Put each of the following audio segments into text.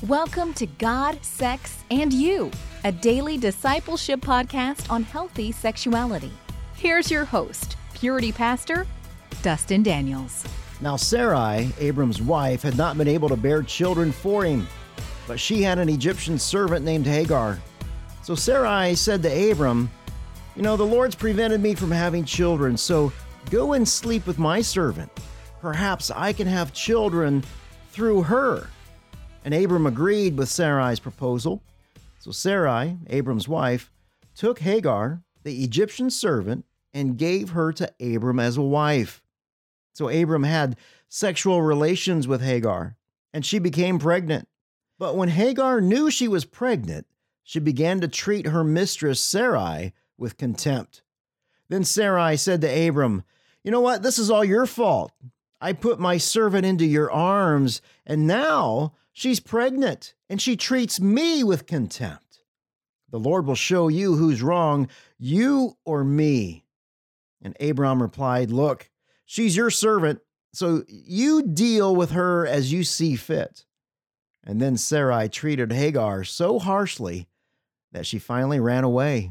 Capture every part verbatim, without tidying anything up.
Welcome to God, Sex, and You, a daily discipleship podcast on healthy sexuality. Here's your host, Purity Pastor, Dustin Daniels. Now Sarai, Abram's wife, had not been able to bear children for him, but she had an Egyptian servant named Hagar. So Sarai said to Abram, "You know, the Lord's prevented me from having children, so go and sleep with my servant. Perhaps I can have children through her." And Abram agreed with Sarai's proposal. So Sarai, Abram's wife, took Hagar, the Egyptian servant, and gave her to Abram as a wife. So Abram had sexual relations with Hagar, and she became pregnant. But when Hagar knew she was pregnant, she began to treat her mistress Sarai with contempt. Then Sarai said to Abram, "You know what? This is all your fault. I put my servant into your arms, and now she's pregnant, and she treats me with contempt. The Lord will show you who's wrong, you or me." And Abram replied, "Look, she's your servant, so you deal with her as you see fit." And then Sarai treated Hagar so harshly that she finally ran away.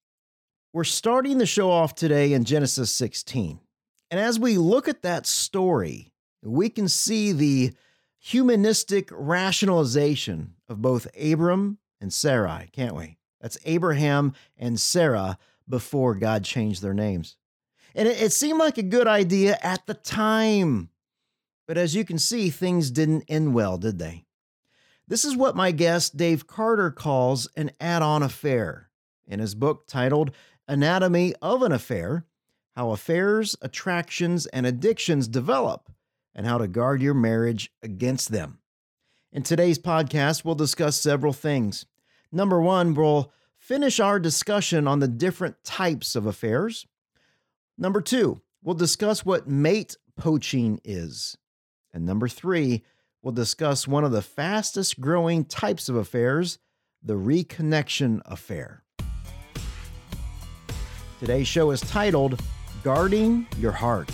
We're starting the show off today in Genesis sixteen. And as we look at that story, we can see the humanistic rationalization of both Abram and Sarai, can't we? That's Abraham and Sarah before God changed their names. And it, it seemed like a good idea at the time. But as you can see, things didn't end well, did they? This is what my guest Dave Carter calls an add-on affair in his book titled Anatomy of an Affair: How Affairs, Attractions, and Addictions Develop, and How to Guard Your Marriage Against Them. In today's podcast, we'll discuss several things. Number one, we'll finish our discussion on the different types of affairs. Number two, we'll discuss what mate poaching is. And number three, we'll discuss one of the fastest growing types of affairs, the reconnection affair. Today's show is titled Guarding Your Heart.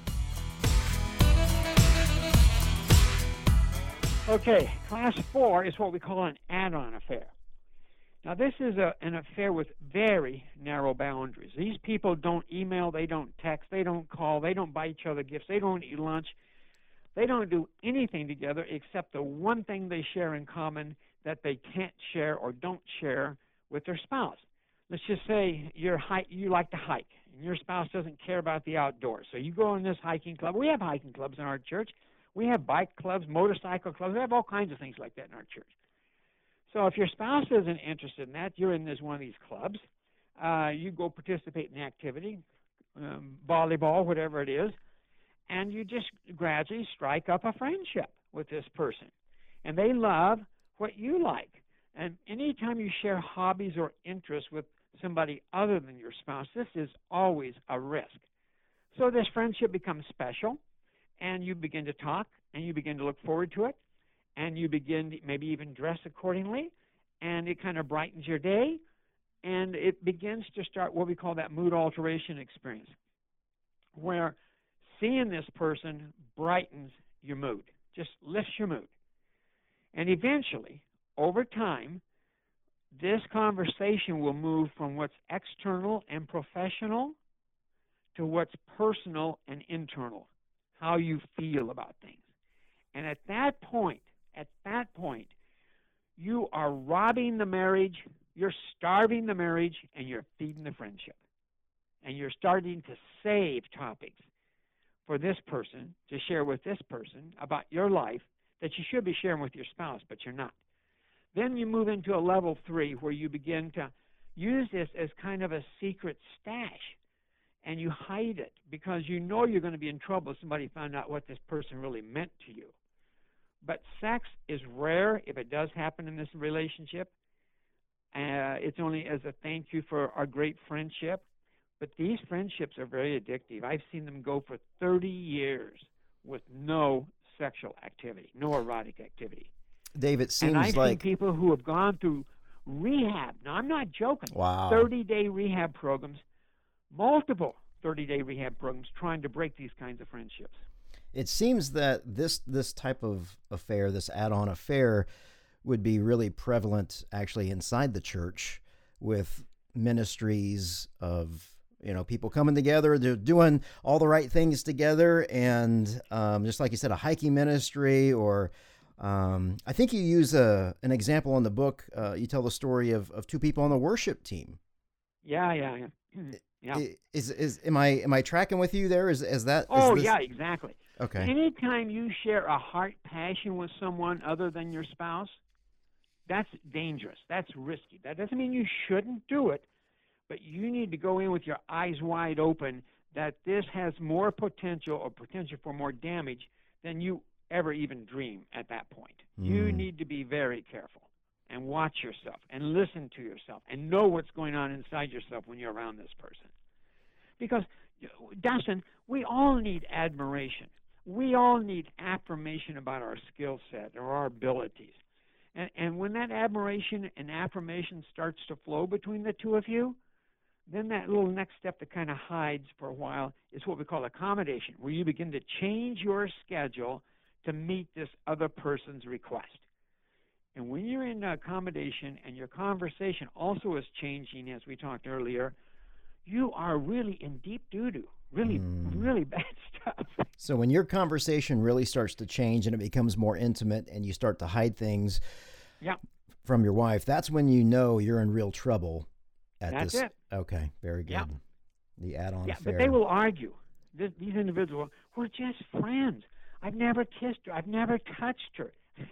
Okay, class four is what we call an add-on affair. Now, this is a, an affair with very narrow boundaries. These people don't email, they don't text, they don't call, they don't buy each other gifts, they don't eat lunch. They don't do anything together except the one thing they share in common that they can't share or don't share with their spouse. Let's just say you're hike, you like to hike, and your spouse doesn't care about the outdoors. So you go in this hiking club. We have hiking clubs in our church. We have bike clubs, motorcycle clubs. We have all kinds of things like that in our church. So if your spouse isn't interested in that, you're in this one of these clubs. Uh, you go participate in the activity, um, volleyball, whatever it is, and you just gradually strike up a friendship with this person. And they love what you like. And anytime you share hobbies or interests with somebody other than your spouse, this is always a risk. So this friendship becomes special, and you begin to talk, and you begin to look forward to it, and you begin to maybe even dress accordingly, and it kind of brightens your day, and it begins to start what we call that mood alteration experience, where seeing this person brightens your mood, just lifts your mood. And eventually, over time, this conversation will move from what's external and professional to what's personal and internal, how you feel about things. And at that point, at that point, you are robbing the marriage, you're starving the marriage, and you're feeding the friendship. And you're starting to save topics for this person to share with this person about your life that you should be sharing with your spouse, but you're not. Then you move into a level three where you begin to use this as kind of a secret stash, and you hide it because you know you're going to be in trouble if somebody found out what this person really meant to you. But sex is rare if it does happen in this relationship. Uh, it's only as a thank you for our great friendship. But these friendships are very addictive. I've seen them go for thirty years with no sexual activity, no erotic activity. Dave, it seems and I've like seen people who have gone through rehab. Now, I'm not joking. Wow. thirty-day rehab programs, multiple thirty-day rehab programs trying to break these kinds of friendships. It seems that this this type of affair, this add-on affair, would be really prevalent actually inside the church with ministries of, you know, people coming together, they're doing all the right things together. And um, just like you said, a hiking ministry, or um, I think you use a, an example in the book. Uh, you tell the story of, of two people on the worship team. Yeah, yeah, yeah. yeah. Is, is, am I, am I tracking with you there? Is, is that? Is oh, this... yeah, exactly. Okay. Anytime you share a heart passion with someone other than your spouse, that's dangerous. That's risky. That doesn't mean you shouldn't do it, but you need to go in with your eyes wide open that this has more potential or potential for more damage than you ever even dream at that point. Mm. You need to be very careful and watch yourself and listen to yourself and know what's going on inside yourself when you're around this person. Because, Dustin, we all need admiration. We all need affirmation about our skill set or our abilities. And, and when that admiration and affirmation starts to flow between the two of you, then that little next step that kind of hides for a while is what we call accommodation, where you begin to change your schedule to meet this other person's request. And when you're in accommodation and your conversation also is changing, as we talked earlier, you are really in deep doo-doo, really, mm. really bad stuff. So when your conversation really starts to change and it becomes more intimate and you start to hide things yeah. from your wife, that's when you know you're in real trouble. At That's this. it. Okay, very good. Yeah. The add-on yeah, affair. But they will argue. This, these individuals, we're just friends. I've never kissed her. I've never touched her.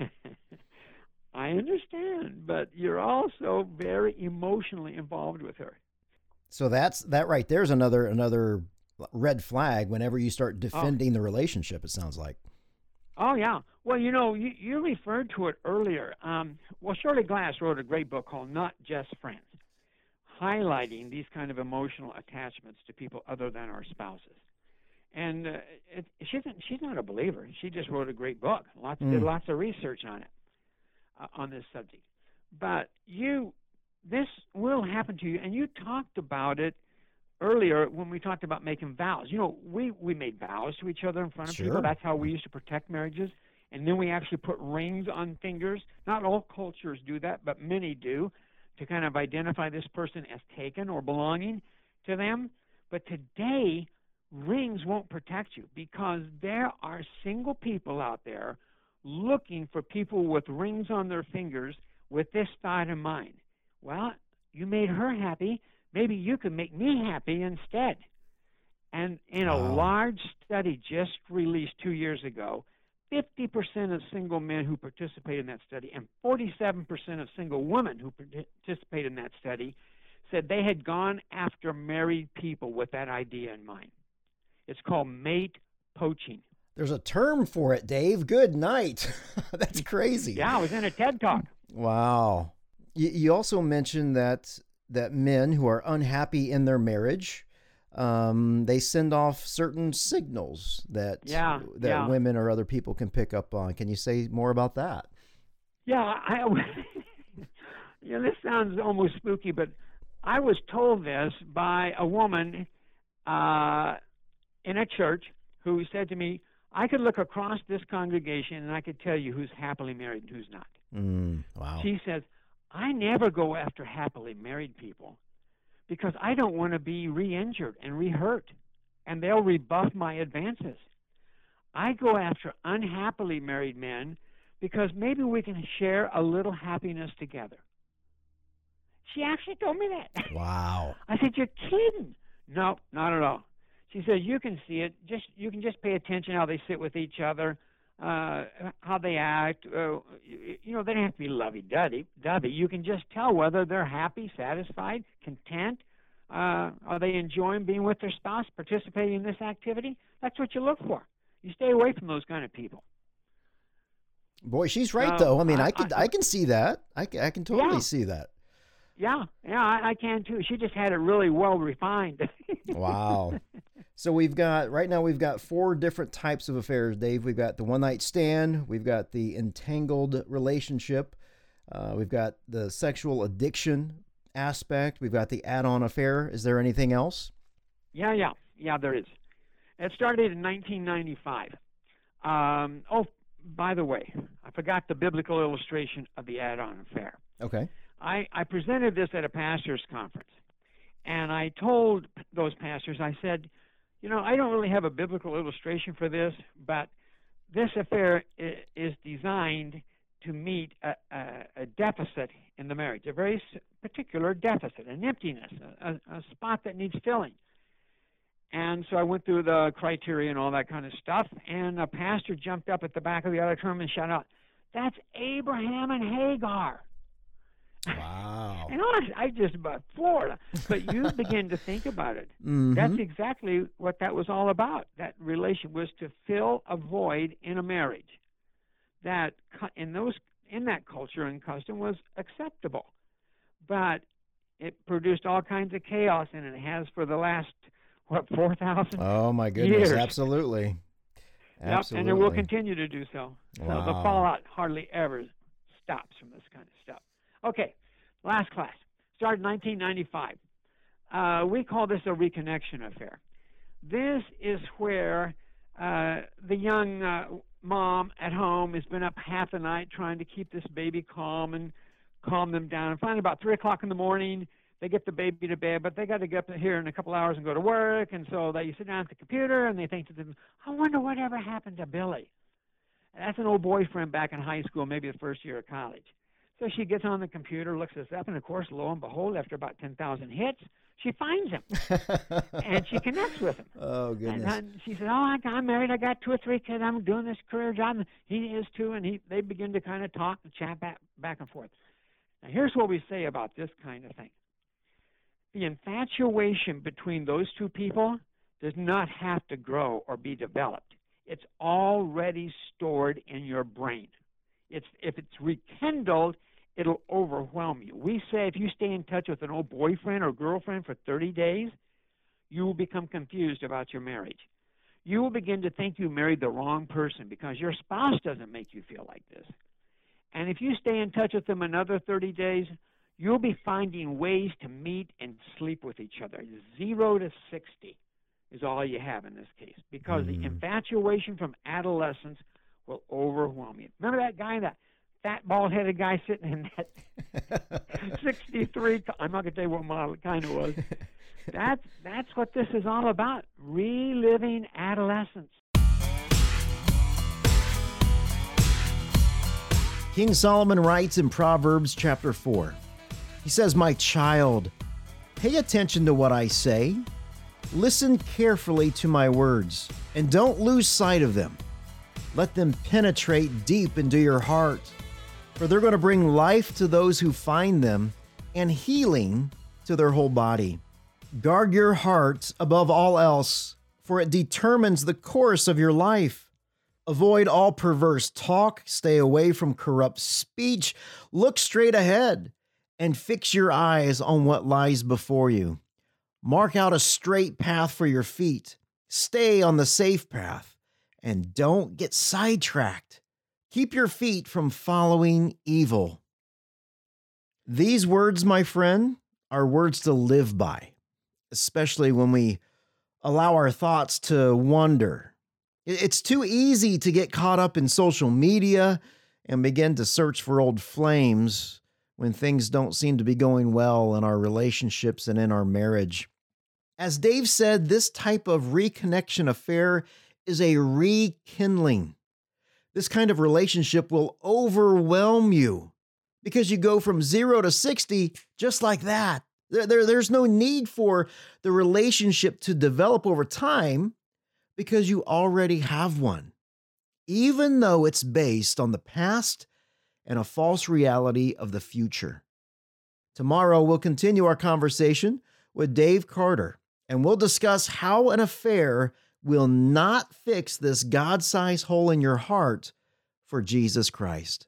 I understand, but you're also very emotionally involved with her. So that's that right there's another another red flag whenever you start defending oh. the relationship, it sounds like. Oh, yeah. Well, you know, you, you referred to it earlier. Um, well, Shirley Glass wrote a great book called Not Just Friends, highlighting these kind of emotional attachments to people other than our spouses. And uh, it, she's, she's not a believer. She just wrote a great book. Lots mm. did lots of research on it, uh, on this subject. But you, this will happen to you, and you talked about it earlier when we talked about making vows. You know, we, we made vows to each other in front of sure. people. That's how we used to protect marriages. And then we actually put rings on fingers. Not all cultures do that, but many do, to kind of identify this person as taken or belonging to them. But today, rings won't protect you because there are single people out there looking for people with rings on their fingers with this thought in mind. Well, you made her happy. Maybe you can make me happy instead. And in a wow. large study just released two years ago, fifty percent of single men who participate in that study and forty-seven percent of single women who participate in that study said they had gone after married people with that idea in mind. It's called mate poaching. There's a term for it, Dave. Good night. That's crazy. Yeah, I was in a TED Talk. Wow. You, you also mentioned that that men who are unhappy in their marriage, um, they send off certain signals that yeah, that yeah. women or other people can pick up on. Can you say more about that? Yeah, I, you know, this sounds almost spooky, but I was told this by a woman uh, in a church who said to me, I could look across this congregation and I could tell you who's happily married and who's not. Mm, wow. She says, I never go after happily married people because I don't want to be re-injured and re-hurt, and they'll rebuff my advances. I go after unhappily married men because maybe we can share a little happiness together. She actually told me that. Wow. I said, you're kidding. No, not at all. She said, you can see it. Just you can just pay attention how they sit with each other, uh, how they act. Uh, you, you know, they don't have to be lovey-dovey. Dovey. You can just tell whether they're happy, satisfied, content. Uh, are they enjoying being with their spouse, participating in this activity? That's what you look for. You stay away from those kind of people. Boy, she's right, uh, though. I mean, I, I can I, I can see that. I, I can totally yeah. see that. Yeah, yeah, I, I can too. She just had it really well refined. Wow. So we've got, right now we've got four different types of affairs, Dave. We've got the one-night stand. We've got the entangled relationship. Uh, we've got the sexual addiction aspect. We've got the add-on affair. Is there anything else? Yeah, yeah, yeah, there is. It started in nineteen ninety-five. Um, oh, by the way, I forgot the biblical illustration of the add-on affair. Okay. I, I presented this at a pastor's conference, and I told those pastors, I said, you know, I don't really have a biblical illustration for this, but this affair is designed to meet a, a, a deficit in the marriage, a very particular deficit, an emptiness, a, a spot that needs filling. And so I went through the criteria and all that kind of stuff, and a pastor jumped up at the back of the auditorium and shouted out, "That's Abraham and Hagar." Wow. And I, I just about floored. But you begin to think about it. Mm-hmm. That's exactly what that was all about. That relation was to fill a void in a marriage that in those in that culture and custom was acceptable. But it produced all kinds of chaos, and it has for the last, what, four thousand Oh, my goodness. years. Absolutely. Yep, Absolutely. and it will continue to do so. Wow. So the fallout hardly ever stops from this kind of stuff. Okay, last class. Started in nineteen ninety-five. Uh, we call this a reconnection affair. This is where uh, the young uh, mom at home has been up half the night trying to keep this baby calm and calm them down. And finally, about three o'clock in the morning, they get the baby to bed, but they got to get up here in a couple hours and go to work. And so they sit down at the computer and they think to them, I wonder whatever happened to Billy. That's an old boyfriend back in high school, maybe the first year of college. So she gets on the computer, looks this up, and of course, lo and behold, after about ten thousand hits, she finds him. And she connects with him. Oh, goodness. And, and she said, oh, I'm married, I got two or three kids, I'm doing this career job, and he is too, and he, they begin to kind of talk and chat back, back and forth. Now, here's what we say about this kind of thing. The infatuation between those two people does not have to grow or be developed. It's already stored in your brain. It's, if it's rekindled, it'll overwhelm you. We say if you stay in touch with an old boyfriend or girlfriend for thirty days, you will become confused about your marriage. You will begin to think you married the wrong person because your spouse doesn't make you feel like this. And if you stay in touch with them another thirty days, you'll be finding ways to meet and sleep with each other. Zero to sixty is all you have in this case because mm. the infatuation from adolescence will overwhelm you. Remember that guy, that fat, bald-headed guy sitting in that sixty-three, I'm not going to tell you what model it kind of was. That's, that's what this is all about, reliving adolescence. King Solomon writes in Proverbs chapter four. He says, "My child, pay attention to what I say. Listen carefully to my words, and don't lose sight of them. Let them penetrate deep into your heart, for they're going to bring life to those who find them and healing to their whole body. Guard your heart above all else, for it determines the course of your life. Avoid all perverse talk, stay away from corrupt speech, look straight ahead, and fix your eyes on what lies before you. Mark out a straight path for your feet. Stay on the safe path. And don't get sidetracked. Keep your feet from following evil." These words, my friend, are words to live by, especially when we allow our thoughts to wander. It's too easy to get caught up in social media and begin to search for old flames when things don't seem to be going well in our relationships and in our marriage. As Dave said, this type of reconnection affair is a rekindling. This kind of relationship will overwhelm you because you go from zero to sixty just like that. There, there, there's no need for the relationship to develop over time because you already have one, even though it's based on the past and a false reality of the future. Tomorrow, we'll continue our conversation with Dave Carter, and we'll discuss how an affair will not fix this God-sized hole in your heart for Jesus Christ.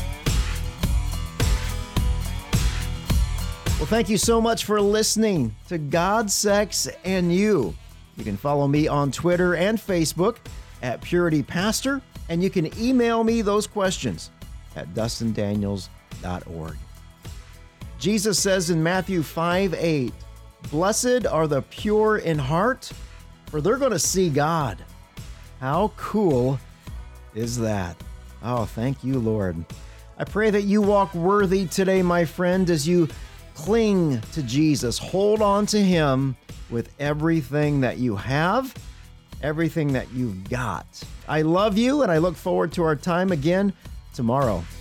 Well, thank you so much for listening to God, Sex, and You. You can follow me on Twitter and Facebook at Purity Pastor, and you can email me those questions at dustin daniels dot org. Jesus says in Matthew five eight, "Blessed are the pure in heart, for they're going to see God." How cool is that? Oh, thank you, Lord. I pray that you walk worthy today, my friend, as you cling to Jesus. Hold on to him with everything that you have, everything that you've got. I love you, and I look forward to our time again tomorrow.